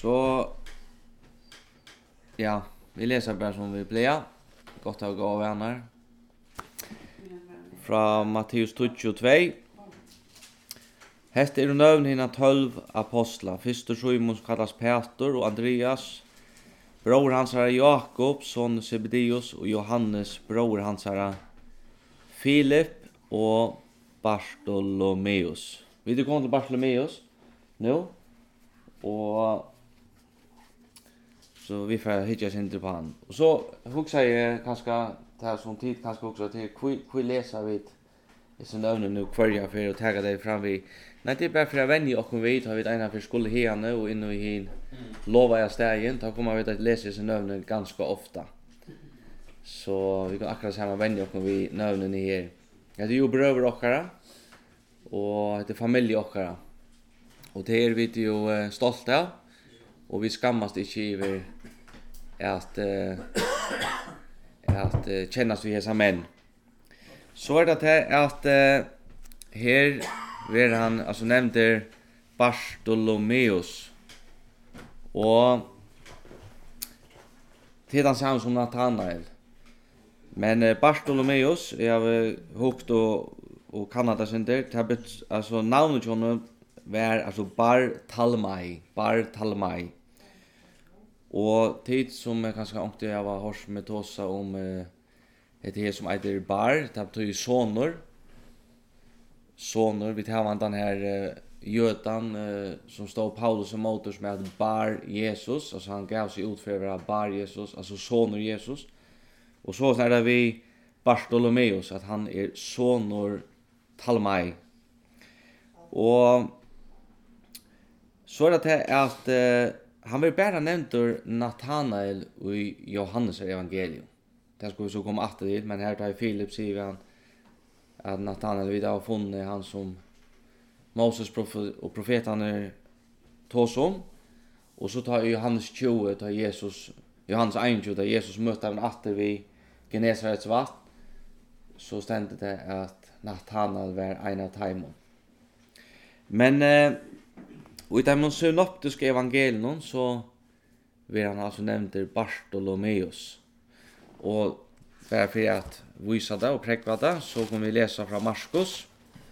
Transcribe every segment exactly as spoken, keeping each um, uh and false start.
Så ja, vi läser bara som vi blir. Gott att gå av vänner. Fra Matteus tjugotvå. Hest er nøvn hina tolv apostlar. Fyrster Simon kallas Peter og Andreas. Bror hans er Jakob, son Zebedeus, og Johannes, bror hans er Filip og Bartolomeus. Vi er kommet til Bartolomeus nu. Og så vi får hitja sin på han. Og så hugsa jeg kanskje, det som tid kanskje også til, hvor leser vi disse nøvnene nu kvarja for å ta det fram vi. Nei, det er bare for å vende oss vidt, har vi ena for skulle hene og inn og hin lova jeg stegen, da kommer vi til å lese disse nøvnene ganske ofta. Så vi kan akkurat sammen vende oss vidt nøvnene her. Det er jo brøver okkara, og det er familie okkara. Og det er vi jo uh, stolte av, og vi skammast ikke over at, uh, at uh, kjennes vi hesa menn. Så er det til at uh, her ver han, altså nevnte Bartolomeus, og til han samme som Nathanael. Men uh, Bartolomeus, jeg har hukt og, og Kanada senter, altså navnet til honom var altså Bartalmai, Bartalmai. Og tid som jeg kanskje ångte jeg var hos med tåsa om uh, det her som heter Bar, det betyr sonor. Sonor, vi tar den her uh, jødan uh, som stod Paulus og Motors med Bar Jesus, altså han gav seg ut for å være Bar Jesus, altså sonor Jesus. Og så er det vi Bartolomeus, at han er sonor Talmai. Og så er det til at uh, han vil bare nevnte Nathanael i Johannes evangelium. Det skulle vi så komme etter dit, men her tar Filip sier han at Nathanael vi har funnet han som Moses profe- og profetene tås om. Og så tar Johannes tjue, tar Jesus, Johannes tjue, tar Jesus møter han etter vi Genesarets vatt, så stendte det at Nathanael var en av teimene. Men eh, og i den synoptiske evangelien så vil han altså nevnte Bartolomeus. Og bare for at vise det og prekva det, så kan vi lese fra Marskos.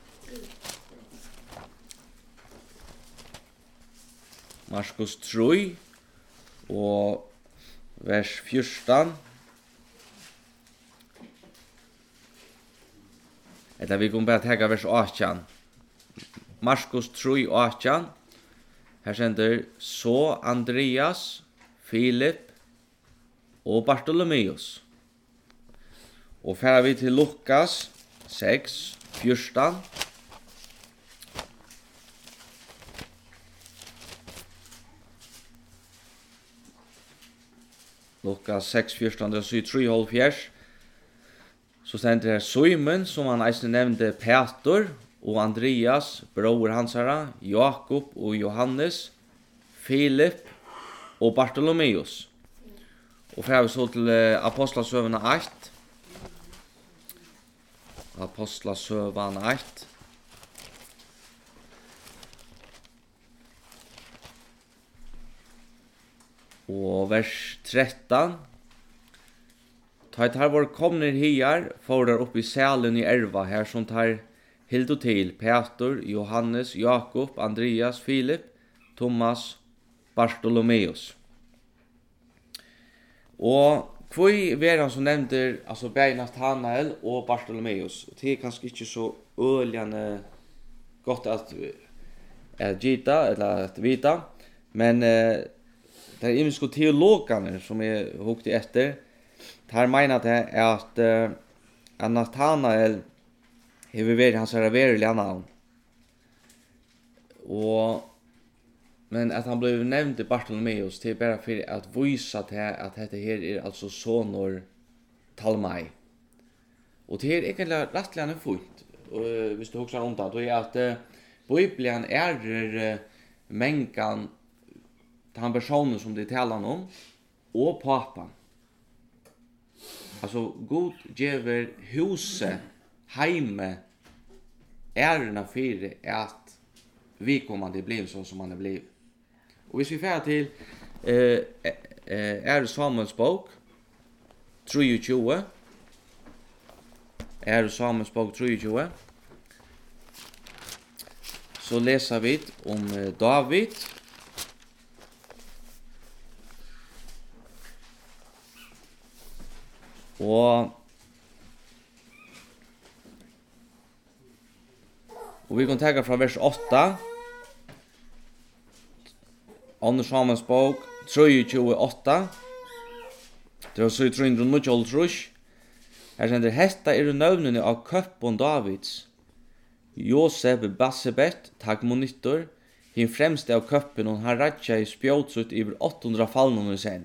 Marskos tre og vers fjorton. Eller vi kan bare tega vers åttan. Marskos tre og åttan. Her sender så Andreas, Filip og Bartolomeus. Og færer vi til Lukas seks, fjorton. Lukas seks, fjorton, det er syv, tre, halv, fjers. Så stender her Simon, som han eisen nevnte Peter, og Andreas, bror hansara, Jakob og Johannes, Filip og Bartolomeus. Og fra vi så til uh, Apostlasøvene ett. Apostlasøvene ett. Og vers tretton. Ta et her var komner hier, for der opp i salen i Erva, her som tar hildo til Peter, Johannes, Jakob, Andreas, Filip, Thomas, Bartolomeus. Og hvor var han som nevnte altså begge Nathanael og Bartolomeus? Det er kanskje ikke så øljende godt at at gita, eller at vita, men uh, det er imenske teologene som jeg hukte etter, her mener det at, uh, at Nathanael hever vært hans er verilige navn. Og men at han blev nevnt i Bartolomeus til bare for at vise til at dette her er altså sonor Talmai. Og det er egentlig rettelig fullt, uh, hvis du husker om det, det er at uh, Bibelen er uh, mengan til han personen som de taler om, og papan. Altså, Gud gjever huset, heime, ærena fyrir at vi kommande blir så som han er blivet. Og hvis vi fer til eh eh er Samuels bok treogtjúgu. Er Samuels bok treogtjúgu. Så leser vi om David. Og Og vi kan ta fra vers åtta. Andre Samuels bok treogtjúgu åtta. Det var så i trøyndru nutjoltrus. Her sender hetta er nøvnene av køppon Davids. Josef Bassebet, tagmonitor, hin fremste av køppen, og han ratja i spjåtsut iver åtte hundre fallnåner sen.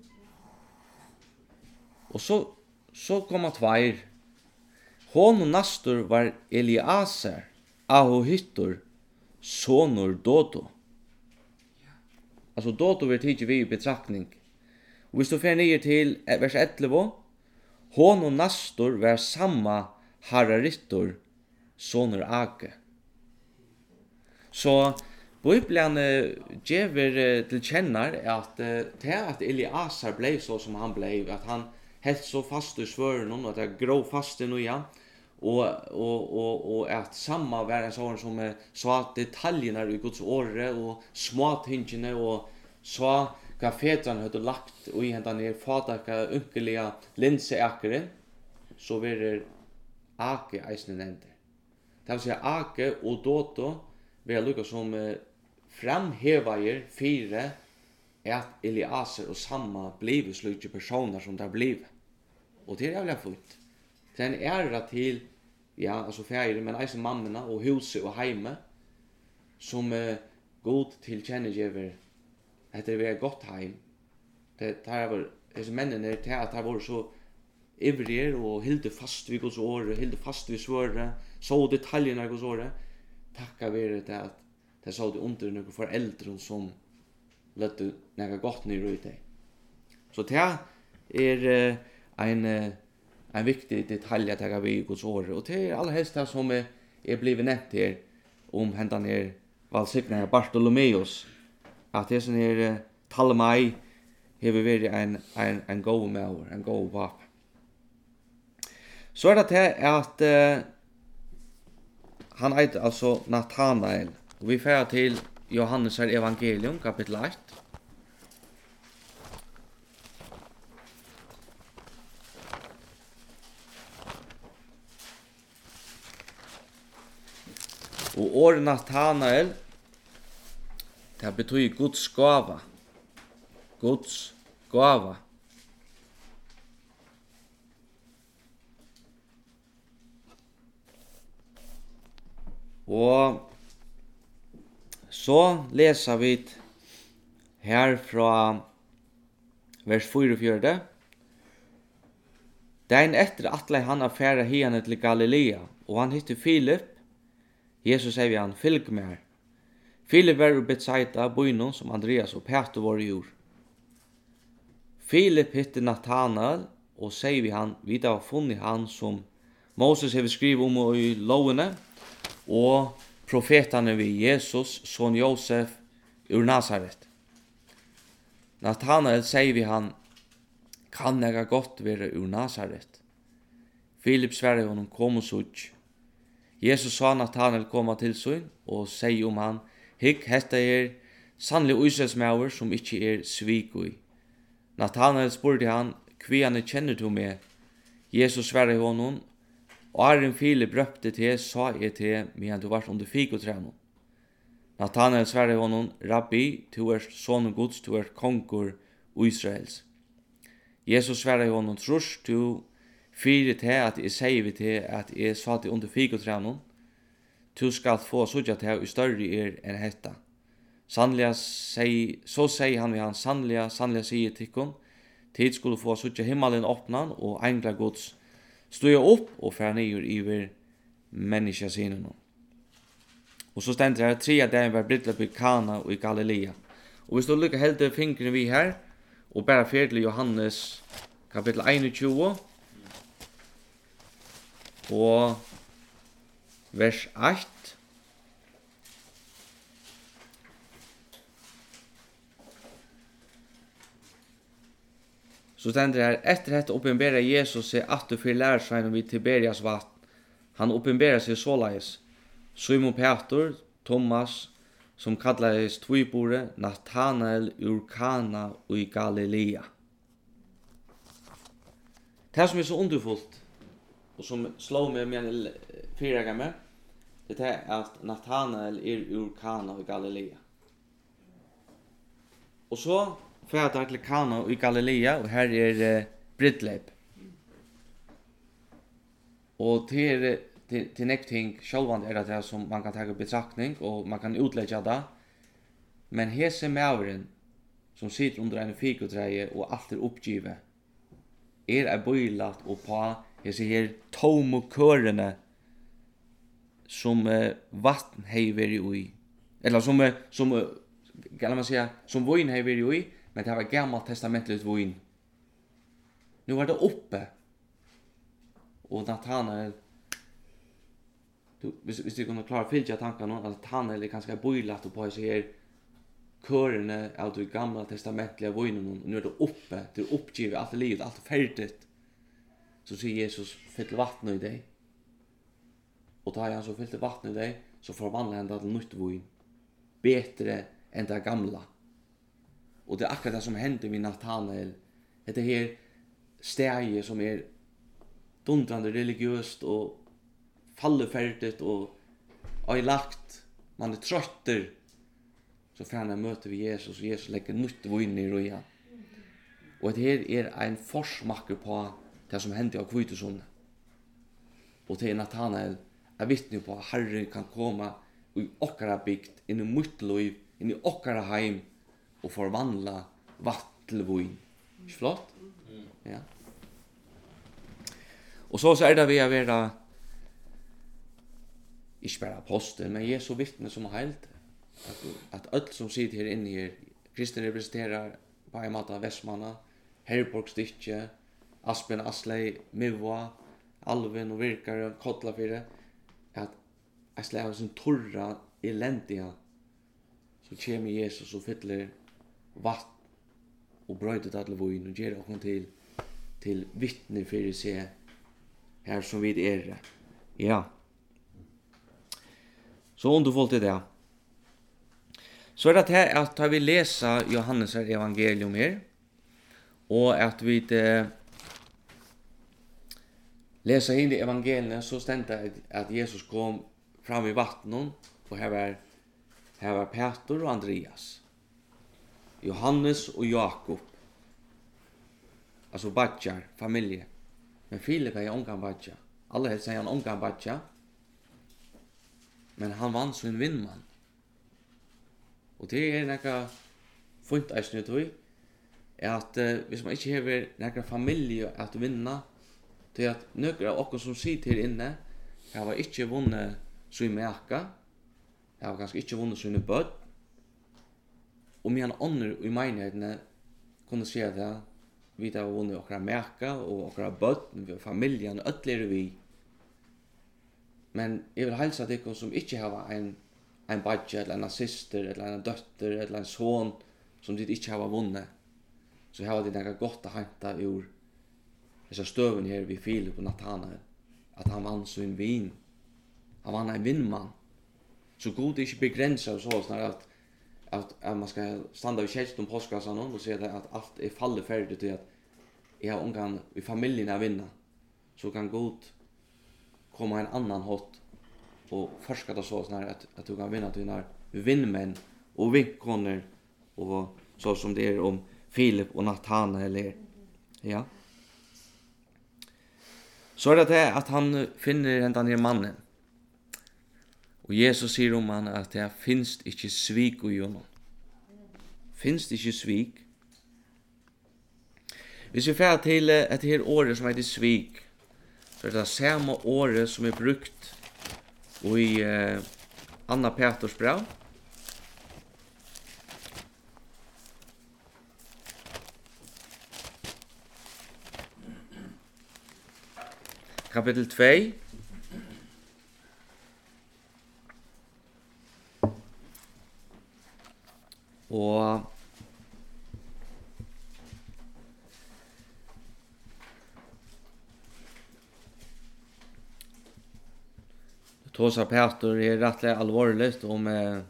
Og så, så kom at tveir. Hon og Nastor var Eliaser, Ahohittor, sonur Dodo. Altså Dodo vil tidsi vi i betraktning. Og hvis du fer nyer til vers elleve, hon og Nastor var samma hararittor, sonur Ake. Så Bibelen gjever til kjennar at det at Eliaser blei så som han blei, at han helt så fast i svøren, at det grå fast i noe, og, og, og, og at samma var en sånn som sa detaljerna i Guds åre, og småtingene, og sa hva fedran hadde lagt og i hentan ned fatakka unkelige linseakeren, så var det Ake eisne nevnte. Det vil si Ake og Dodo vil lukka som eh, framhevager fire at Eliaser og samma blive slutje personer som det blive. Og det er jævlig fint. Det er en æra til, ja, altså fære, men eisen mammena og huset og heime, som eh, god tilkjennegiver etter vi er godt heim. Det er disse mennene til at det var så ivrier og hilde fast vid Guds åre, hilde fast vid svøret, så detaljene av Guds åre. Takka være til at det så det under noen foreldre som løtte noe godt ned ut det. Så det er en, en viktig detalj at takka vi Guds åre. Og det er aller helst det som er, er blivet nevnt her om hentan her valgsikna Bartolomeus. At det som er Talmai hever vært en, en, en god maur, en god pap. Så er det til at uh, han eiter altså Nathanael. Og vi fer til Johannes evangelium, kapittel ett. Og året Nathanael, det betyr Guds gava. Guds gava. Og så leser vi her fra vers fyrtiofyra. Dagen etter atle han affæra hiane til Galilea, og han hitte Filip. Jesus sier vi han, fylg med her. Filip var ur Betsaida, bøynon som Andreas og Peter var i jord. Filip hitte Nathanael, og sier vi han, vi da har funnet han som Moses har skrivet om i lovene, og profetane vi Jesus, son Josef, ur Nazaret. Nathanael sier vi han, kan ega godt være ur Nazaret. Filip sverre honom kom og sutt. Jesus sa Nathanael koma til søyn, og sier om han, hikk, hetta er sannlig uisraelsmauer som ikkje er svikui. Nathanael spurte han, kviane kjenner du meg? Jesus sverre honom, og Arin Filip røpte til, sa jeg til, medan du var under fikotrænen. Nathanael sverre honom, Rabbi, du er sonen Guds, du er kongur Israels. Jesus sverre honom, trus du fyre til at jeg sier vi til at jeg sa til under fikotrænen, du skal få sutja til i større er enn hetta. Sannliga sei, så sier han vi han, sannliga, sannliga sier tikkun, tid skulle få sutja himmelen åpnan, og engla Guds stod opp og fer nyer iver menneska sinene. Og så stender her, tre av dem var brytlet i Kana og i Galilea. Og hvis du lykker helt fingrene vi her, og bare fer til Johannes kapittel einogtjúgu, og vers eitt. Så stender her, etter dette oppenberer Jesus seg at du for lærersveien vid Tiberias vatten. Han oppenberer seg såleis. Simon Peter, Thomas, som kallades Tvibore, Nathanael ur Kana og i Galilea. Det som er så underfullt, og som slår meg med en fyra gammel, det er at Nathanael er ur Kana og i Galilea. Og så færdar til Kana og i Galilea, og her er uh, Bridleip. Og til, til, til nek ting, sjálvand er det som man kan ta i betraktning, og man kan utleggja det. Men hese maveren, som sitter under en fikotreie og alt er oppgivet, er er bøylat og på hese her tom og kørene som uh, vatten hei veri ui. Eller som, uh, som uh, kan man säga, som vin hei veri ui, men det var gammalt testamentligt vin. Nu var det uppe. Og Nathanael, du, hvis, hvis du kunne klare å fylle tanken, at Nathanael er ganske bøylat og på hese her körene av det gamla testamentliga vinen, och nu är det uppe, det är uppgivet, allt är livet, allt är färdigt. Så säger Jesus, fyll vatten i dig. Och tar han så fyllt vatten i dig, så förvandlar han det till nytt vin. Bättre än det gamla. Och det är akkurat det som händer vid Nathanael. Det är här steg som är dundrande religiöst och fallefärdigt och är lagt. Man är trötter. Så färna möter vi Jesus, och Jesus lägger nytt vin i röjan. Och det här är en forsmaker på det som händer av Kvitusson. Och det är Nathanael är vittne på att Herren kan komma i okkara bygd, in i mitt liv, in i okkara heim, och förvandla vatten till vin. Inte flott? Ja. Och så, så är det vi att vara, inte bara apostel, men Jesu vittne som har helt. At, at öll som sitter her inne her, Kristin representerar på en måte Vestmanna, Herborg Stitche, Aspen Asley, Mivva, Alvin og Virkare, Kotlafire, at Asley har sin torra elendiga, så kommer Jesus og fyller vatt og brøyder det til vin og gjør okkur til, til vittne fyrir seg her som vi er. Ja. Så underfullt er det. Så er det her at vi leser Johannes evangelium her, og at vi eh, leser inn i evangeliet, så stendte det at Jesus kom fram i vattnet, og her var, her var Peter og Andreas, Johannes og Jakob, altså badjar, familie. Men Filip er ongan badja. Alle helst sier han ongan badja, men han vann som en vinnmann. Og det er nekka funnt eisne tog, er at uh, hvis man ikke hever nekka familie at vinna, det er at nøkker av okker som sitter her inne, jeg har ikke vunnet sin meka, jeg har kanskje ikke vunnet sin bød, og min ånder i menighetene kunne se det, vi har vunnet okkara meka og okkara bød, vi har familien, ødler vi. Men jeg vil helsa dere som ikke har en en badge, eller en syster, eller en døtter, eller en son, som de ikke har vunnet, så har de nekka godt å hente ur disse støven her vid Filip og Nathanael, at han vann sin vin. Han vann en vinnmann. Så god er ikke begrenset så sånn at, at, at man skal standa vid kjelst om påskassan og se at alt er fallet ferdig til at jeg har omgang i familien er vinna, så kan god komma en annan hot og forska det så sånn at, at du kan vinna dina vinnmenn og vinkkoner og så som det er om Filip og Nathanael er. Ja. Så er det det at han finner den her mannen. Og Jesus sier om han at det finnes ikke svik i honom. Finnes det ikke svik? Hvis vi fer til et her året som heter svik, så er det samme året som er brukt i uh, Anna Peters brev. Kapitel två. Og Tosa Peter är rätt allvarligt om eh,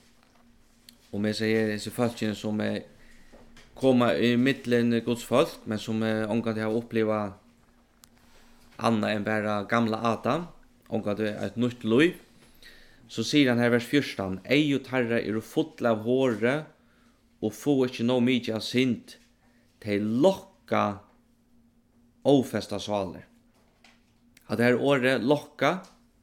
om jag säger dessa folken som eh, komma i mitten Guds folk men som eh, omgått har uppleva anna än bara gamla Adam omgått ett nytt liv. Så säger han här vers fjorton: Ej och tarra är fulla av håre och få inte nå mycket av synd till locka ofesta svaler. Att det här året locka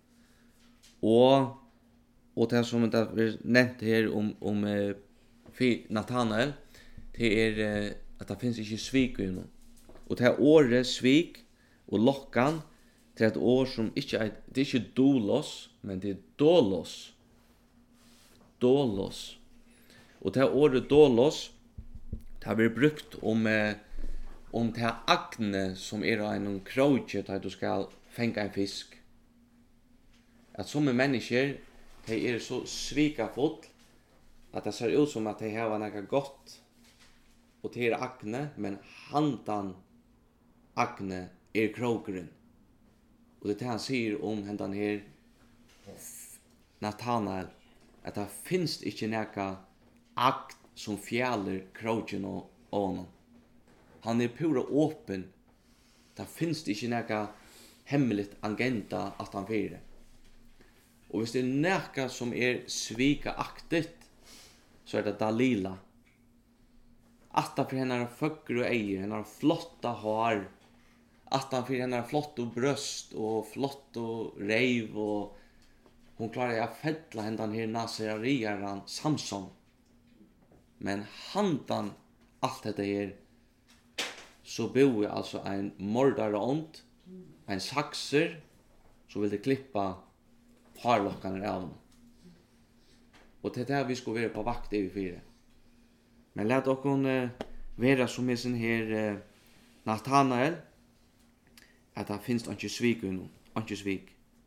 och och det som det är nämnt här om om eh, Natanael det är eh, att det finns inte svik i honom. Och det här året svik och lockan till ett år som inte är, det är inte dolos, men det är dolos. Dolos. Och det här året dolos det har vi brukt om eh, om det här akne som är en kroget där du ska fänga en fisk. Att som människor de är så svikafull att det ser ut som att de har något gott och det är akne, men handan akne är krokeren. Och det är det han säger om hendan här Natanael, att det finns inte några akt som fjäller kroken och honom. Han är pura öppen. Det finns inte några hemligt agenda att han fyrer. Och hvis det är några som är svikaaktigt så är det Dalila. Att han för henne har föcker och äger, henne har flotta hår. Att han för henne har flott och bröst och flott och reiv och hon klarar att fälla henne här naseriaran Samson. Men handan allt detta är så bor alltså en mordare ond, en saxer så vill det klippa harlockarna av honom. Och det är där vi ska vara på vakt över fyra. Men låt oss uh, vara som är sin här uh, Natanael att det finns inte svik i honom, inte svik.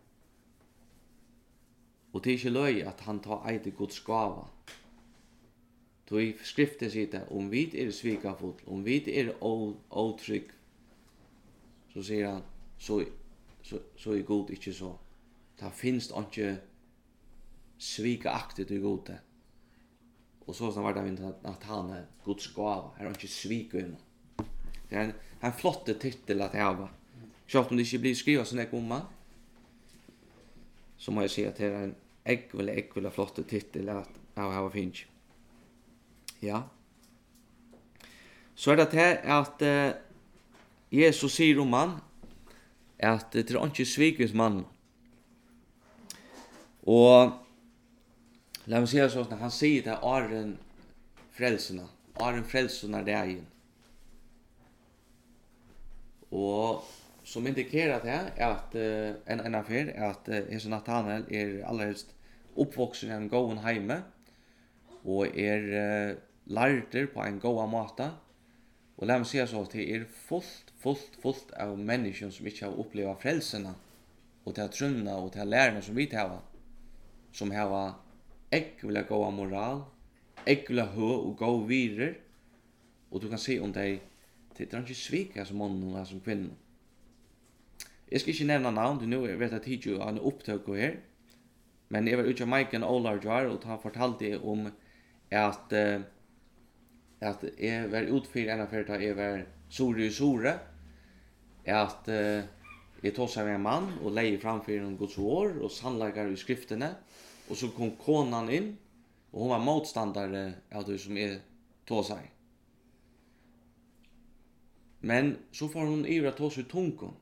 Och det är inte löj att han tar eide Guds skava. Då i skriften sitter om vi är svikafull, om vi är otrygg så säger han så, så, så är god inte så. Det finns inte svikaaktigt i gode. Och så som var det med att han är Guds gåva. Här är inte svik i honom. Det är en, en flott titel att ha. Själv om det inte blir skrivet sån här gomma så må jag säga att det är en äggvel, äggvel flott titel att ha finns. Ja. Så är det här att uh, Jesus säger om man att det är inte svikets man. Och låt mig säga så att han säger till Aren frälsarna, Aren frälsarna dagen. Och som indikerar det är att uh, en en affär är att uh, Jesus Natanael är alldeles uppvuxen i en gåen hemme och är uh, lärder på en goda måte. Och låt mig säga så att det är fullt, fullt, fullt av människor som inte har upplevt frälsarna och till trunna och till lärarna som vi har. Som har äckliga goda moral, äckliga hö och goda virer. Och du kan se om det är inte svika som mannen och som kvinnan. Jag ska inte nämna namn, nu vet jag att det är en upptök här. Men jag var ute av Maiken Olarjar och han fortalte om att uh, att jag var utfyr en affär att jag var sore i sore. Att uh, jag tog sig med en man och lägger framför en Guds år och sannläggar i skrifterna. Och så kom konan in och hon var motståndare av det som är tog sig. Men så får hon ivra ta sig tungon.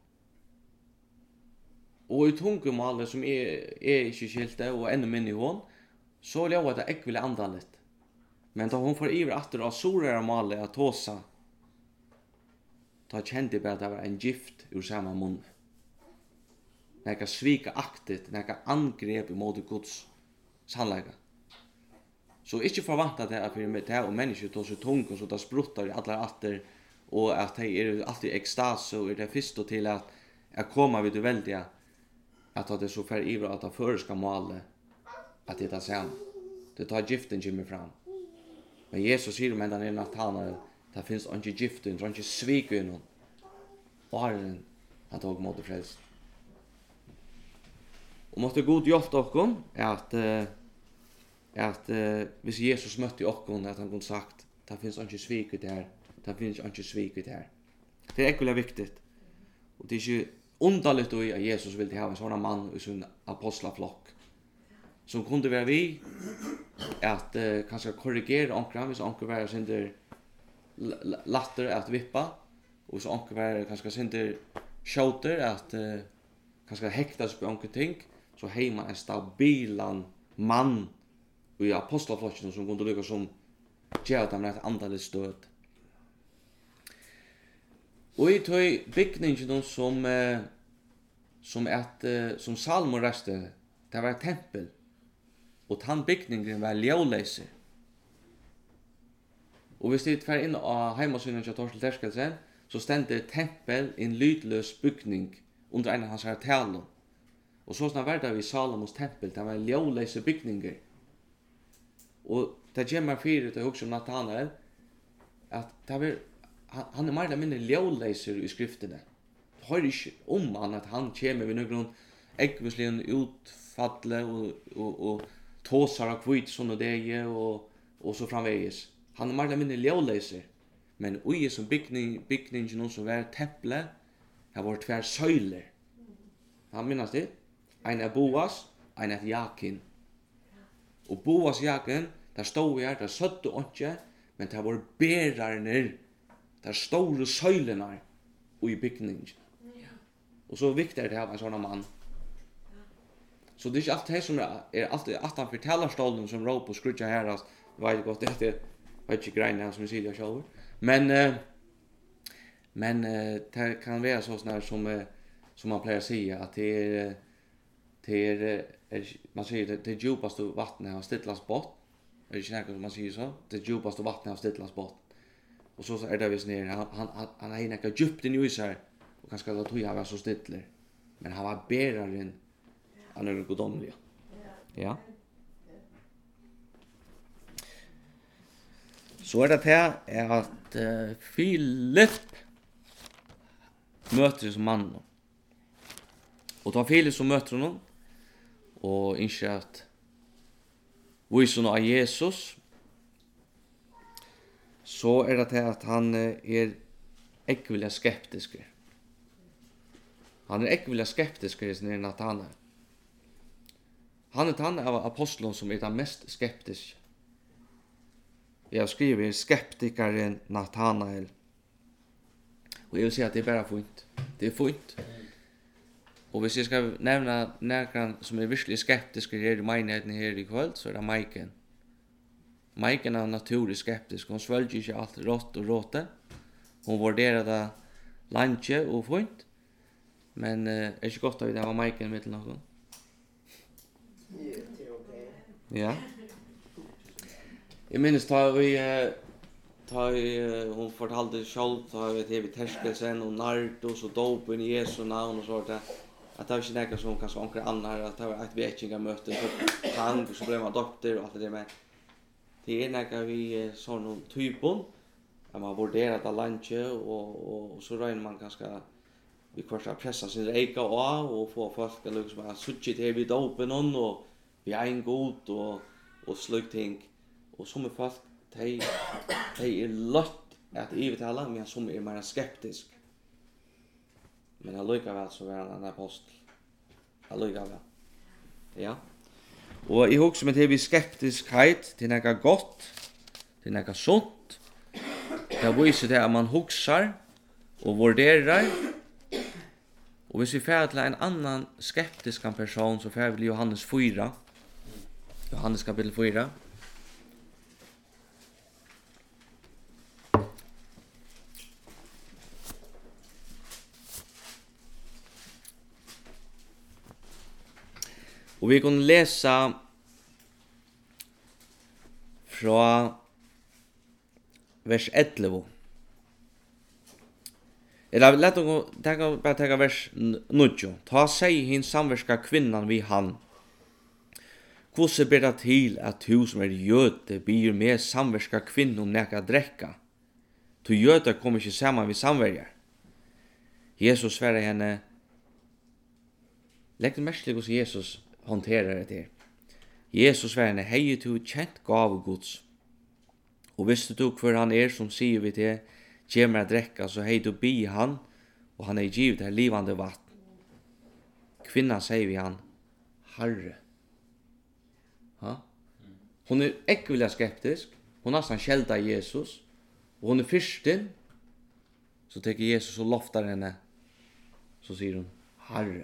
Och i tungomålet som är, är inte skilte og ännu mindre i hon så vill jag att det är äckligt andaligt. Men då hon får ivra att det är sorare målet att tåsa då kände jag bara att det var en gift ur samma mun. Näka svika aktigt, näka angrepp emot Guds sannlägga. Så inte förvänta det att vi med det och människor tar sig tung och så där spruttar i alla atter och att det är alltid extas och är det först till att att komma vid det väldiga att det så för ivra att det förska målet att det tar sig det tar giften Jimmy fram. Men Jesus säger men den är Natanael det finns inte giften, det är inte svik i någon. Och han tog mot det frälst. Og måtte god hjelpe okkom at uh, at uh, hvis Jesus møtte okkom at han kunne sagt det finnes ikke svik ut her, det finnes ikke svik ut her. Det er ekkert viktig. Og det er ikke underligt at Jesus ville ha en sånn mann i sin apostlaflokk som kunde være vi at uh, kanskje korrigere onkran hvis onker var sinder latter at vippa og hvis onker var kanskje sinder skjøter at uh, kanskje hektas på onker ting så har man en stabilan mann i apostlaflokken som kunde lykke som gjør dem et andalig stød. Og i tog bygningen som uh, som at uh, som Salomon reste, det var et tempel. Og den bygningen var ljøleise. Og hvis det er inn av heimasynen til Torsten Terskelsen, så stendte tempel en lydløs bygning under en av hans her talen. Og så sånn var det i Salomos tempel, det var ljøleise bygninger. Og det kommer fire til hos om Nathanael, at det var, han er mer eller mindre ljøleiser i skriftene. Det har ikke om han at han kommer ved noen eggvislige utfadle og, og, og tåsar av kvitt sånne dege og, og så framveges. Han er mer eller mindre ljøleiser. Men ui som bygning, bygningen som var tempelet, har vært tvær søyler. Han minnes det? En er Boas, en er Jakin. Og Boas Jakin, der stod her, der søtte åndsje, men det var bærerne, der store søylene i bygningen. Og så viktig er det å ha en sånn mann. Så det er ikke alt det som er, er alltid at han for talerstolen som råp og skrutja her, altså, det var ikke godt, det er vet ikke greiene som jeg sier det selv. Men, uh, men uh, det kan være sånn her som, uh, som man pleier å si, at det er, det er, er man sier det, det djupaste vattnet av Stitlas båt. Er det ikke noe som man sier så? Det djupaste vattnet av Stitlas båt. Og så er det visst nere, han, han, han, han er ikke djupt inn i seg, og kanskje da tog han var så stidler. Men han var bæreren, han er godomlig. Ja. Så er det til at uh, Philip møter som mann. Og da Philip som møter honom, og innskjer at viser noe av Jesus, så er det til at han er ekvelig skeptisk. Han er ekvelig skeptisk i sin Nathanael. Han er den av apostlen som er den mest skeptiske. Jeg skriver skeptikeren Nathanael. Og jeg vil si at det er bare funnet. Det er funnet. Og hvis jeg skal nevne noen som er virkelig skeptiske her i menigheten her i kveld, så er det Maiken. Maiken er naturlig skeptisk. Hun svelger ikke alt rått og råte. Hun vurderer det landje og funnet. Men uh, er ikke godt at det var Maiken i midten av noen. Ja. Jeg minnes da vi uh, ta uh, hun fortalte selv ta vi til Terskelsen og Nardos og Dopen i Jesu navn og så det at det var ikke noe som kanskje omkring andre at det var et vekingamøte så tang og så ble man doktor og alt det med det er noe vi uh, sånn noen typen at man vurderer det landje og, og, og så regner man ganske vi kvarst pressa sin reika av og få folk að liksom að suttje til vi Dopen og vi er en god og, og slik ting og som er folk de, de er løtt at ivetale, men som er mer skeptisk. Men allikevel så er han en apostel. Allikevel. Ja. Og jeg husker meg til vi skeptiskhet til noe godt, til noe sunt. Det viser til at man husker og vurderer. Og hvis vi fer til en annan skeptisk person, så fer vi til Johannes fyra. Johannes kapitel fyra. Og vi kan lesa fra vers elleve. Eller lett å bare tenke vers nio. Ta seg hin samverska kvinnan vi han. Hvordan ber det til at hun som er jøde byr med samverska kvinnan neka drekka? To jøde kommer ikke sammen vi samverger. Jesus svarer henne, Lägg mest til hos Jesus håndterar det her. Jesus var en hei to kjent gave Guds. Og visste du hver han er som sier vi til, gjev meg drekka, så hei du bi han, og han er givet det livande vatten. Kvinna sier vi han, Herre. Ha? Hon er ekvila skeptisk, hon har skjelda Jesus, og hon er fyrsten, så teker Jesus og loftar henne, så sier hun, Herre.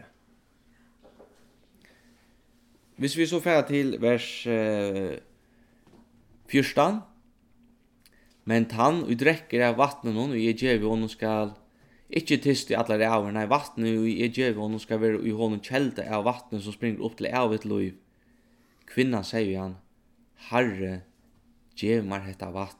Hvis vi så fer til vers eh, fjørstan, men tann og drekker av vattnet noen, og jeg gjør vi honom skal, ikke tyst i alle ræver, nei, vattnet og jeg gjør vi honom skal være i honom kjelda av vattnet som springer opp til av et liv. Kvinnan sier han, Herre, gjev meg dette vatten.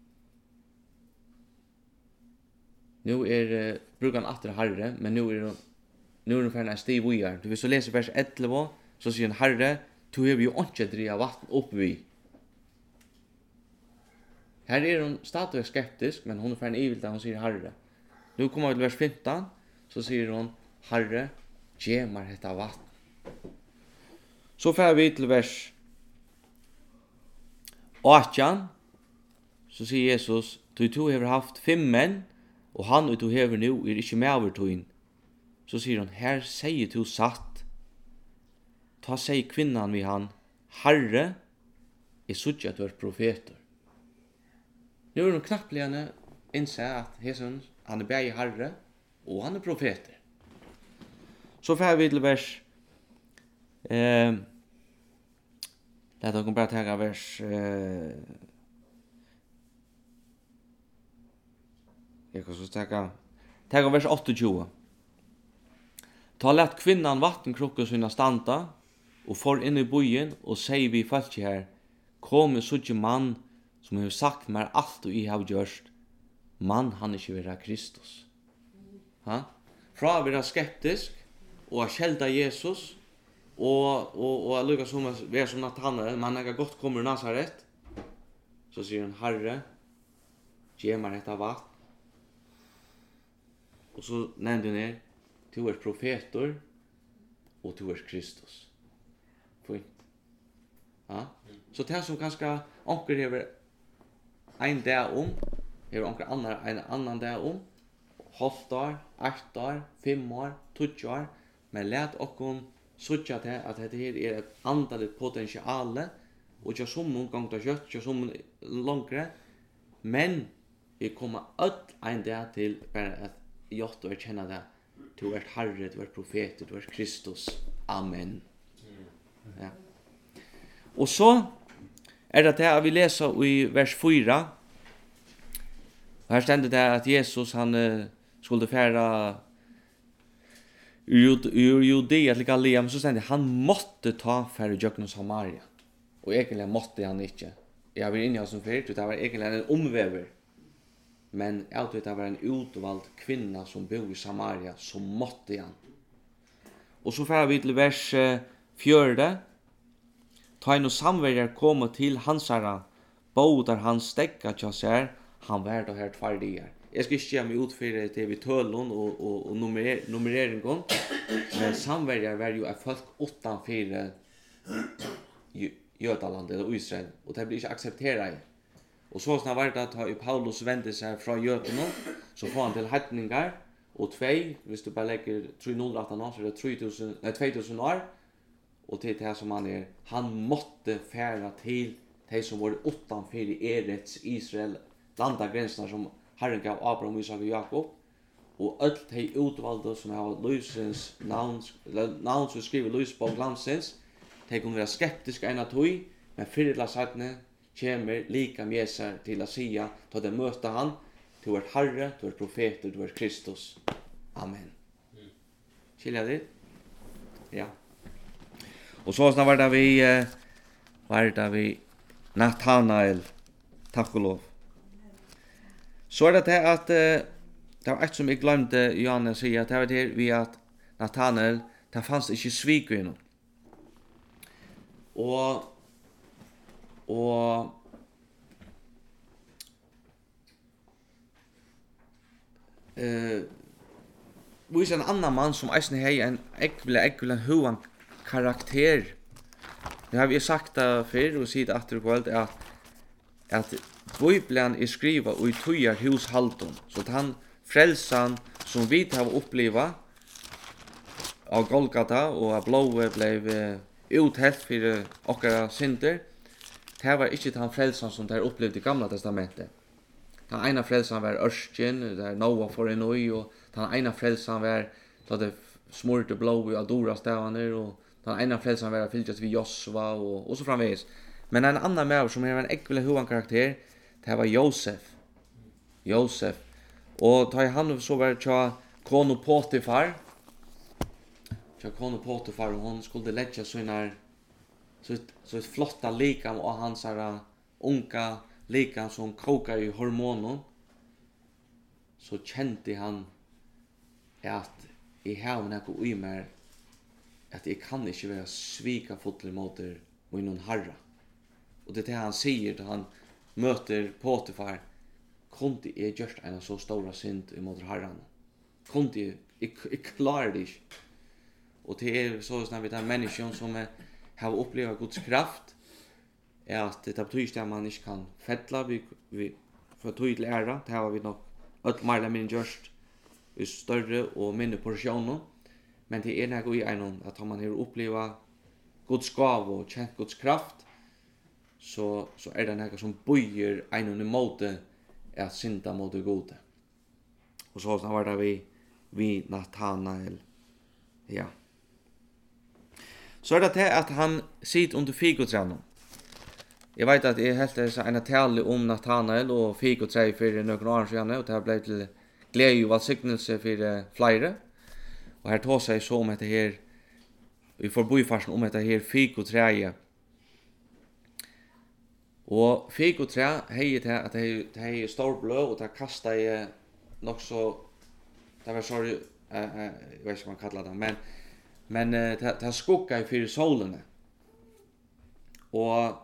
Nu er, uh, brukar han atter Herre, men nu er nu er han ferdig stiv uier. Du vil så lese vers elleve, så sier han, Herre, du har jo ikke drevet vatten opp vi. Her er hun stadig skeptisk, men hun er ferdig ivilt da hun sier Herre. Nu kommer vi til vers femton, så sier hun, Herre, gjev meg dette vatten. Så fer vi til vers åttan, så sier Jesus, du to har haft fem menn, og han og du hever nu er ikke med over tøyen. Så sier hun, her sier du satt. Ta sier kvinnan vi han, Herre, jeg suttje at du er profeter. Nu er hun knapplig henne innse at Jesus, han er begge Herre, og han er profeter. Så fer vi til vers eh, Lad oss bare ta vers eh, Jeg kan så ta ta vers tjueåtte. Ta lett kvinnan vattenkrukken sina standa, og for inn i byen, og sier vi folk her, kom suttje mann, som har sagt meg alt og jeg har gjørst. Mann, han er ikke vera Kristus. Ha? Fra å være skeptisk, og å kjelda Jesus, og, og, og lukka som å være som Nathanael, man er godt kommer i Nazaret, så sier han, Herre, gjev meg dette vatten. Og så nevnte hun her, du er profeter, og du er Kristus. Fint. Ja? Så det som kanskje onker hever ein dag om, hever onker annar, en annan dag om, halvt år, ett år, fem år, tjugo år, men let okkon suttja til at dette her er et andaligt potentiale, og ikke som noen gang til kjøtt, ikke som langere, men vi kommer alt ein dag til bare at gjort og erkjenne det. Du er Herre, du er profet, du er Kristus. Amen. Ja. Og så er det det vi leser i vers fyra. Og her stender det at Jesus han uh, skulle fære ur Judea til Galilea, men så stender det han måtte ta fære Jøkken og Samaria. Og egentlig måtte han ikke. Jeg var inne i som fyrt, det var egentlig en omvever. Men jeg tror det var en utvalgt kvinna som bor i Samaria, som måtte han. Og så får vi til vers fjörde. Ta inn og samverjar komme til hansara, bådar han stekka tja seg, han var da her tvardigar. Jeg skal ikke gjøre meg utfyrir til vi tølun og, og, og nummer, nummereringen, men samverjar var jo er folk utanfyrir Jødaland eller Israel, og det blir ikke aksepteret. Og så snart var det at Paulus vendte seg fra Jødene, så får han til heitningar, og tvei, hvis du bare legger tre null atten år, så er det tre tusen, nei, två tusen år, og til det som han er, han måtte færa til de som var utanfor Erets Israel, landagrensene som Herren gav Abraham, Isak og Jakob, og alt de utvalgte som har lysens navn, navn som skriver lys på glansens, de kunne være skeptiske en av tog, men fyrir la sagtene, kommer lika med seg til å si til å møte han, du er Herre, du er profeter, du er Kristus. Amen. Skilja dit? Ja. Og så var det vi, var det vi Nathanael, takk og lov. Så er det det at, det var et som jeg glemte, Johanne sier, at det var det vi at Nathanael, det fanns ikke svik ved noe. Og Og eh visar en annan man som eisen hei en ekvile ekvile huan karakter. Det har vi sagt det før, og sier det atter kveld, at, at Bibelen er skriva og i tøyar hushaldun, så at han frelsan som vi har oppleva av Golgata og av blåe blev uthelt for okkara synder, det var ikke han frelsan som de opplevde i Gamla testamentet. Den ena frelsan var ørsken, der Noah for en oi, og den ena frelsan var da det smurte blåe av Dora stavene, og den ena frelsan var fylgjast vid Josva, og, og så framvis. Men en annan med som har en ekvile huan karakter, det var Josef. Josef. Og da han så var tja konu Potifar, tja konu Potifar, og hon skulle leggja sånne så ett så ett flotta likam och hans här unga likam som kokar i hormoner, så kände han att i havn jag i mer att jag kan inte vara svika fotler mot min herre. Och det är det han säger då han möter Potifar, kunde jag just en så stora synd emot herren. Kunde jag, jag, jag klarar det inte. Och det är så när vi tar människan som är har upplevt Guds kraft, är att det betyder att man inte kan fettla vi, vi för tydlig ära, det har vi nog öll mer eller mindre gjort i större och mindre portioner, men det är något i en att om man har upplevt Guds gav och känt Guds kraft, så, så är det något som böjer en emot att synda mot det gode. Och så var det vi, vi Nathanael, ja. Så er det til at han sitter under figotrænen. Jeg vet at jeg helt er en tale om Nathanael og figotræ for noen år siden, og det har blitt til glede og velsignelse for flere. Og her tar seg så om dette her, vi får boifarsen om dette her figotræet. Og figotræ heier til at det er stor blø, og det kastet jeg nok så, det var sorry, jeg vet ikke hva man kallar det, men Men uh, det, det skugga i fyra solene. Og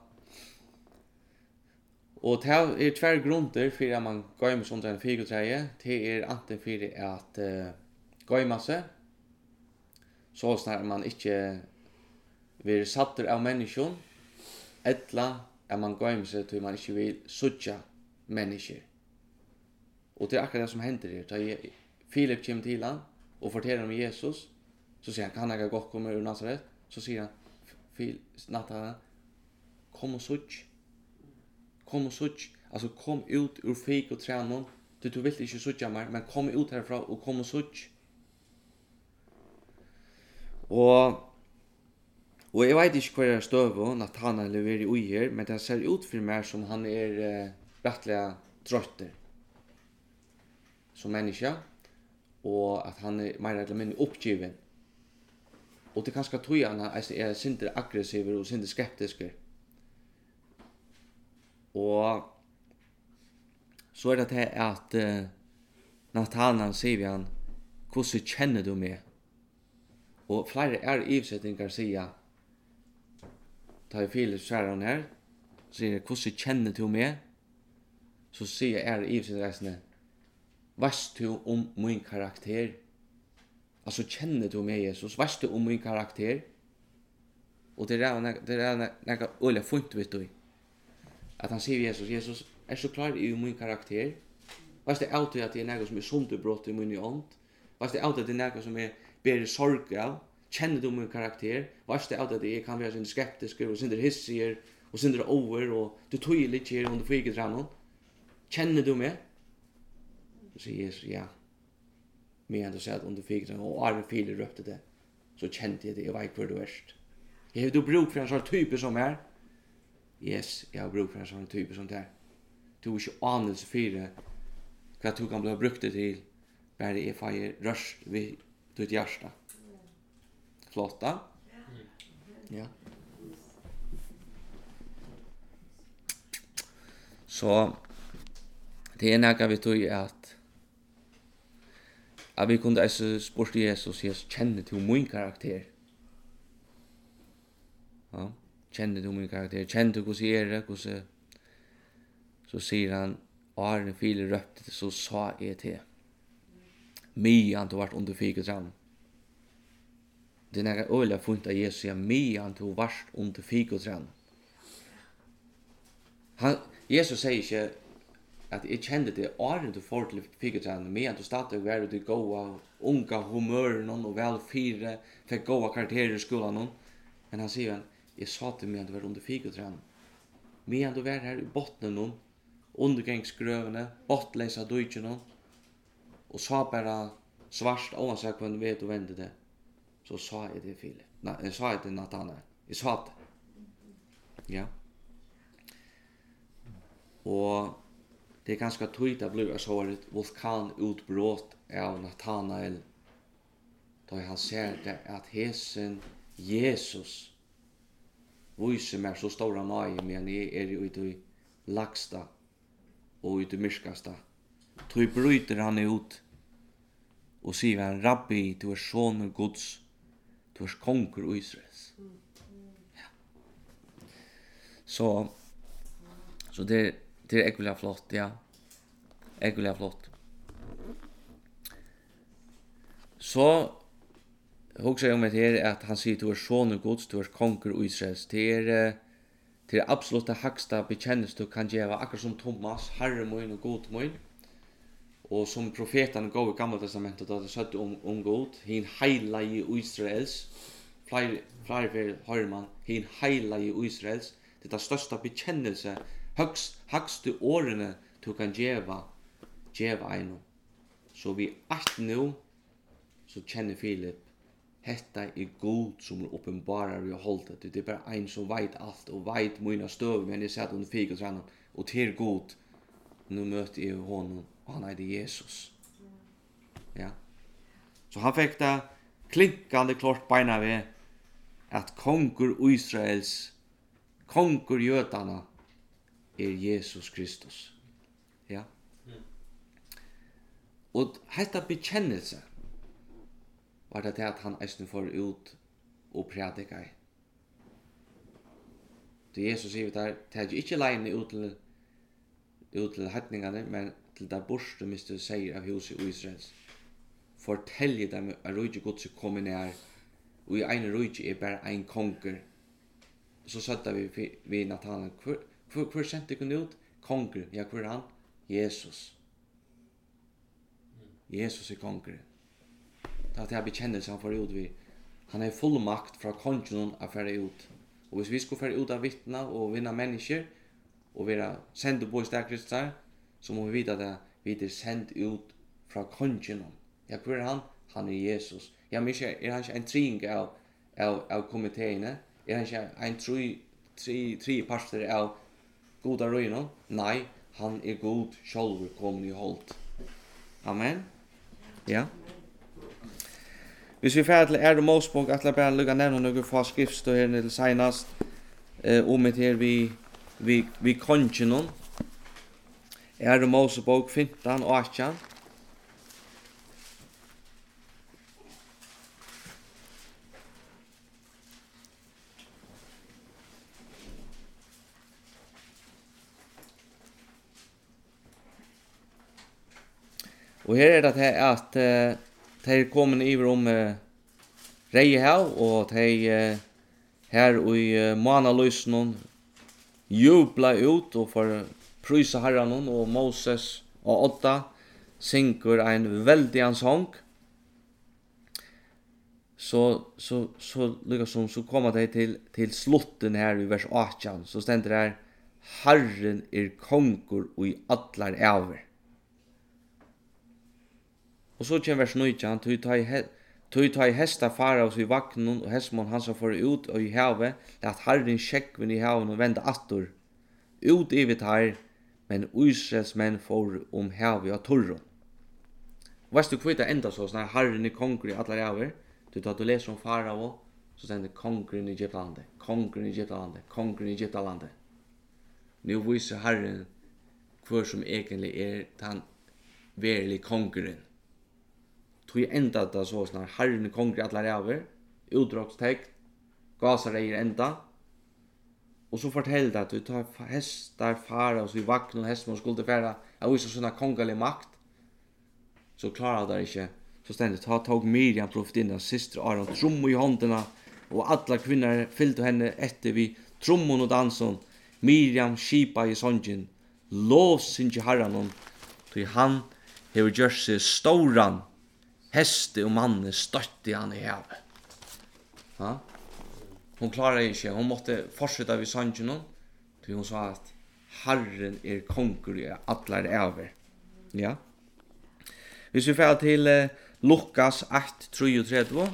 og det er tvær grunder for at man gøymer sånt en figotræje. Det er anten for at uh, gøyma seg, så snart man ikke vil satter av mennesken, eller at man gøymer seg til man ikke vil sutja mennesker. Og det er akkurat det som hender her. Da Filip kommer til han og forteller om Jesus, så säger han, kan jag gott komma ur Nazaret? Så säger han, Fil, Nathanael, kom och such. Kom och such. Alltså kom ut ur fik och tränon. Du, du vill inte sucha mer, men kom ut härifrån och kom och such. Och, och jag vet inte vad jag stöv och Nathanael är i ui här, men det ser ut för mig som han är eh, rättliga trötter som människa, och att han är mer eller mindre uppgiven. Och det kanske tror jag han är synder aggressiv och synder skeptisk. Och så är det här att uh, Nathanael säger han, hur känner du mig? Och flera är ivsättningar säger, tar Filip sväran här, säger hur känner du mig? Så säger är ivsättningar, varst du om min karaktär? Alltså känner du mig Jesus? Varst du om min karaktär? Och det är det är några öliga funt vet du. Att han säger Jesus, Jesus, är så klar i min karaktär? Varst det alltid att det är något som är sunderbrott i min ånd? Varst det alltid att det är något som är ber sorg av? Känner du min karaktär? Varst det alltid att jag kan vara sin skeptisk och sin hissier och sin over och du tog ju lite här under figetränon? Känner du mig? Så säger Jesus, ja. Men ändå säger att under figren och Arve Filip röpte det, så kände jag det, jag vet hur du är. Jag har du bruk för en sån typ som är? Yes, jag har bruk för en sån typ som det är. Du har inte anelse för det, vad du kan bli brukt till, bara det är för röst vid ditt hjärta. Flotta? Ja. Så det är något vi tog att att vi kunde alltså sport Jesus, Jesus känner till min karaktär. Ja, känner du min karaktär, känner du hur är det, hur så säger han, Arne Filip röpte det, så sa jag till. Mian du vart under fikoträden. Det är några öliga funt av Jesus säger mian du vart under fikoträden. Han Jesus säger inte att jag kände det åren du får till fikoträden mian du startade var du goa unga humör någon och väl fyra fick goa karaktärer i skolan. Men han säger jag sa till mig att du var under fikoträden. Men du var här i botten någon undergångsgrövene, bottlösa dojtjen och sa bara svart oavsett vad du vet och vände det. Så sa jag det Filip. Nej, jag sa det Nathanael. Jag sa det. Ja. Och det är ganska tydligt att bli så ett vulkanutbrott av Nathanael. Då han ser det att hesen Jesus visar mig så stora maj men jag är ute i lagsta och ute i myrskasta. Då bryter han ut och säger han rabbi, du är son Guds, du är konkur Israels. Ja. Så så det det är ekvilla flott, ja. Ekvilla flott. Så hugsa jag om det här att han säger du är son Guds, du är konkur Israels. Det är det är absolut det högsta bekännelse du kan göra, akkurat som Thomas, Herre min och God min. Och som profeten går i Gamla testamentet att det sagt om om God, hin heila i Israels. Fler fler hör man hin heila i Israels. Det är det största bekännelse, högst högsta åren du kan göra, göra en. Så vi att nu så känner Filip hetta är god som uppenbarar och hållet. Det är bara en som vet allt och vet mina stöv men jag satt under fik och sånt och till god. Nu möter jag honom och han är det Jesus. Ja. Så han fick det klinkande klart beina ved att konkur Israels konkur jötarna är Jesus Kristus. Ja. Och detta bekännelse var det att han ästen får ut och predikar. Det Jesus säger där, det är inte lägen ut till ut till hedningarna, men till där borste mister säger av huset i Israels. Fortäljer dem att rujtje Guds kommer ner, och i en rujtje är bara en konker. Så satte vi vid Nathanael, hur sent det kunde ut? Konker, ja, hur är han? Jesus. Jesus är konker. Det är det bekännelse han får ut vid. Han har full makt från kongen att föra ut. Och hvis vi skulle föra ut av vittna och vinna människor och vara sända på i stärkristar, så må vi veta det vi är sänd ut från kongen. Ja, hur är han? Han är Jesus. Ja, men är han inte en tring av, av, av kommittéerna? Är han inte en tre, tre, tre pastor av goda röjna? Nej, han är god själv kommen i hållt. Amen. Ja. Hvis vi fer til er og Mosebok, at jeg bare lukka nevne noen få skriftstøy her til senast, eh, om et her vi, vi, vi kongen noen. Er og Mosebok femton og atten. Og her er det at eh, de er kommet iver om uh, Reihav, og de uh, her i uh, Manaløysen jubla ut og for prysa herren og Moses og Odda synker en veldig sang. Så så så liksom så kommer de till till slutten här i vers arton, så ständer det här Herren är konkur och i allar äver. Och så kommer vers nio, tog ta i tog ta i hästa faraos i vaknen och hästmon han som får ut och i havet, att Herren checkven i haven och vända attor ut i vet här, men Israels män får om havet och torron. Vad du kvita ända så när Herren är konkur i allar äver. Du tar du läser om farao, så ständer konkurren i Egyptalandet, konkurren i Egyptalandet, konkurren i Egyptalandet. Nu visar Herren hur som egentligen är den verkliga konkurren. Tog ända det så när Herren är konkurren i alla över, utdragstext, gasar är ända. Och så fortäller det att du tar hästar, farao, så i vakna och hästar skulle färra, jag visar sådana kongerlig makt, så klarar det inte så ständigt ta tog Miriam profetinna syster Aron trum i händerna och alla kvinnor fyllde henne efter vi trummon och danson. Miriam skipa i sången lovsynge Herren till han hever gjort sig storan heste och manne støtte han i havet. Ja? Hon klarar inte, hon måste fortsätta vid sången hon. Till hon sa att Herren är konkur i alla över. Ja. Hvis vi får till uh, Lukas åtta trettiotre.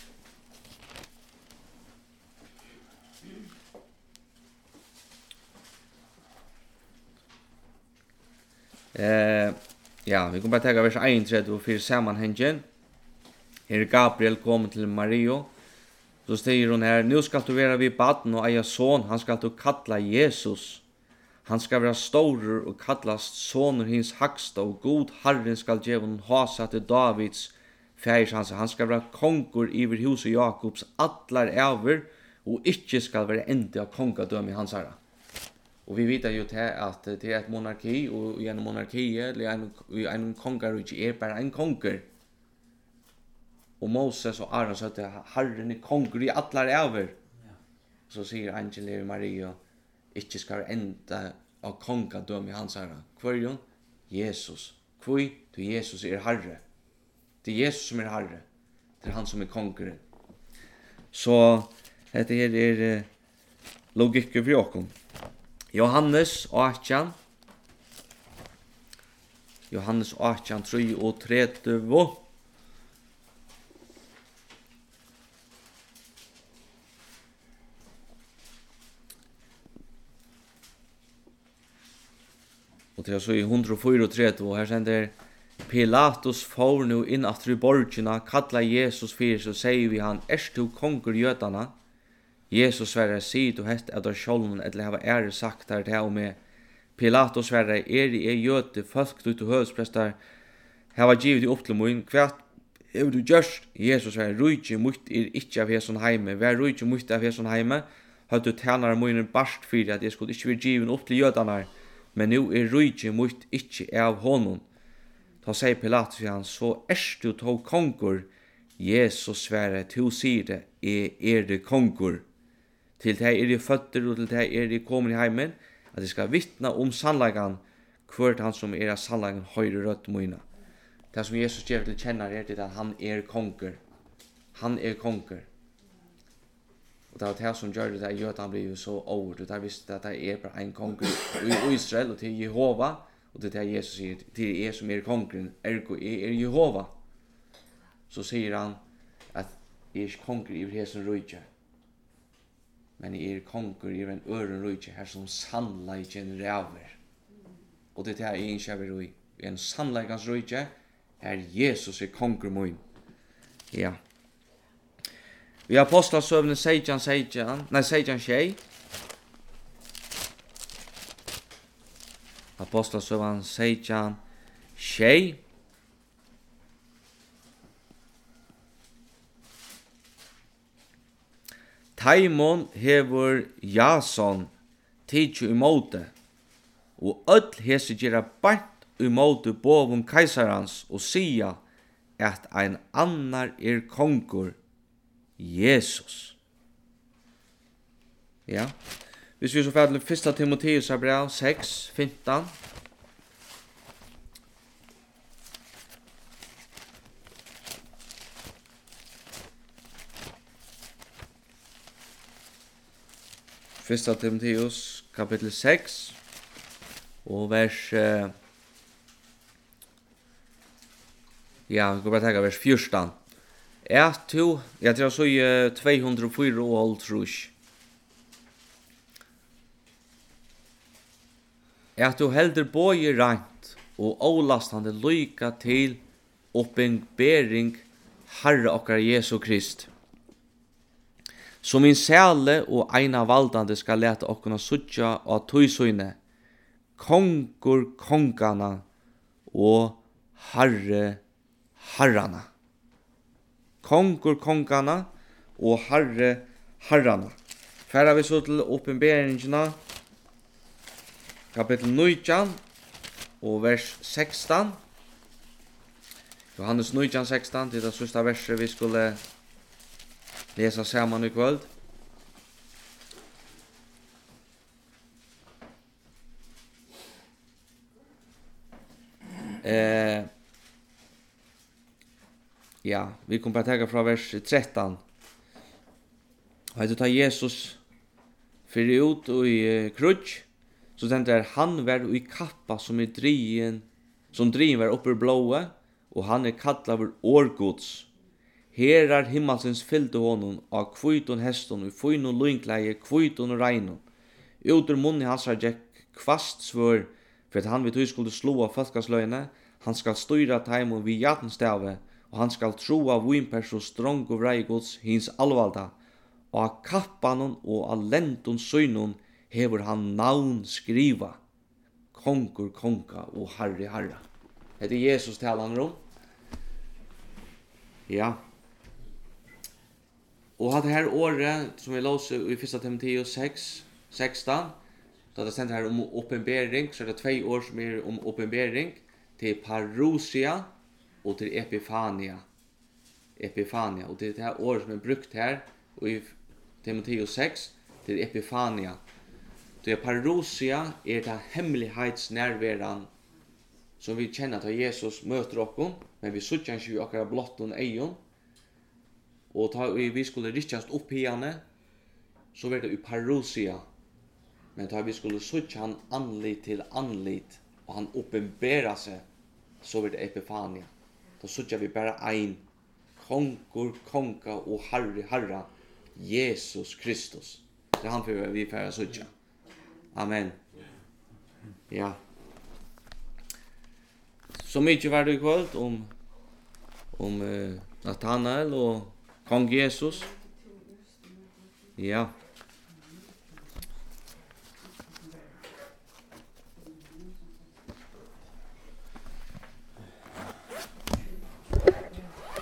Eh, ja, vi kommer bara ta vers trettioen för sammanhangen. Här är Gabriel kommer till Mario. Så säger hon här, nu ska du vara vid baden och eia son, han ska du kalla Jesus. Han ska vara stor och kallas soner hins högsta och god Herren ska ge honom hasa till Davids färs hans. Han ska vara konkur över hus och Jakobs allar över och icke ska vara ände av kongadöm i hans herra. Och vi vet ju till att det är ett monarki och i en monarki eller en, en kongar är bara en konkur. Och Moses och Aaron sa att Herren är konkur i allar över. Så säger Angel Maria ikke skal være enda av kongadøm i hans herre. Hvorjon? Jesus. Hvor? Til Jesus er herre. Det er Jesus som er herre. Det er han som er kongeren. Så dette her er uh, logikken for åkken. Johannes åtjan. Johannes åtjan tre og trettio. Och det är så i hundra trettiofyra och här sänder Pilatus får nu in att i borgerna kalla Jesus för så säger vi han är du konkur jötarna. Jesus svarar sig du hest att själven eller ha är sagt där det med Pilatus svarar är det är jöte folk du högsprästar har givit upp till min kvart är du just Jesus svarar ruige mot är inte av heson heime vär ruige mot av heson heime har du tjänar min barst för att det skulle inte bli given upp till jötarna. Men nu er rujtje mot ikkje av honom. Da sier Pilatus til han, så erst du tog kongur. Jesus svære, to sier det, er, er det kongur. Til det er de føtter og til det er de kommer i heimen, at de skal vittna om sannleggen, hvert han som er av sannleggen høyre rødt moina. Det som Jesus gjør til kjenner er til at han er kongur. Han er kongur. Och det var det som gjorde det att Jötan blev så ord. Och det visste att det är bara en konkur i Israel och till Jehova. Och det är det Jesus säger till er som är konkurren. Ergo är Jehova. Så säger han att er är konkur i hesen rujtje. Men er konkur i en ören rujtje här som sannleiken räver. Och det är det här är inte över i en sannleikans rujtje. Här Jesus är konkur moin. Ja. Vi har apostlasövnen sexton sexton, nej sexton tjej. Apostlasövnen sexton tjej. Taimon hever Jason tidju i måte, og öll hese gjerra bant i måte bovun kaisarans og sia at ein annar er kongur Jesus. Ja. Hvis vi så færdelig första Timoteus brev sex femton. Första Timoteus kapitel sex och vers uh, ja, vi går bara ta vers fjorton. Ja, to, jag tror så i tvåhundrafyra och håll trus. Ja, to helder boje rant och olastande lyka till uppenbering Herre okkar Jesu Krist. Som min säle och eina valdande ska leta okkurna suttja och tøysøyne, kongur kongana och Herre herrana. Kongur kongana og Herre herrana. Færa vi så til uppenberingina, kapitel nitton og vers sexton. Johannes nio sexton till det sista verset vi skulle läsa samman i kväll. Eh Ja, vi kommer att ta från vers tretton. Och det tar Jesus för ut och i krutch så tänkte han var i kappa som är drien som driver upp ur blåa och han är kallad för årgods. Her er himmelsens fylde honom av kviton häston och fynon lunkleie kviton och regnon. Ut ur munnen hans har Jack kvast svör för att han vid tog skulle slå av folkaslöjene. Han skal styra taimon vid jatenstave og han skal troa vinpers og strong og vreigods hins alvalda, og av kappanon og av lenton synon hever han navn skriva, konkur konka og harri harra. Det er Jesus talan om. Ja. Og det her året som vi låser i första Timoteus sex, sexton, då det ständer här om uppenbering, så är det två år som är om uppenbering till parousia och till epifania. Epifania. Och det är det här året som är brukt här och i Timoteus sex till epifania. Det parousia är det hemmelighetsnärvaran som vi känner att Jesus möter oss, men vi suttjar inte i akkurat blotton eion. Och ta vi vi skulle rikast upp henne så var det i parousia. Men ta vi skulle suttja han anlit till anlit och han uppenbarar sig så var det epifania. Då suttjar vi bara ein konkur konka och harri harra Jesus Kristus. Det är han för vi för suttja. Amen. Ja. Så mycket var det kvällt om om uh, Nathanael och Kong Jesus. Ja.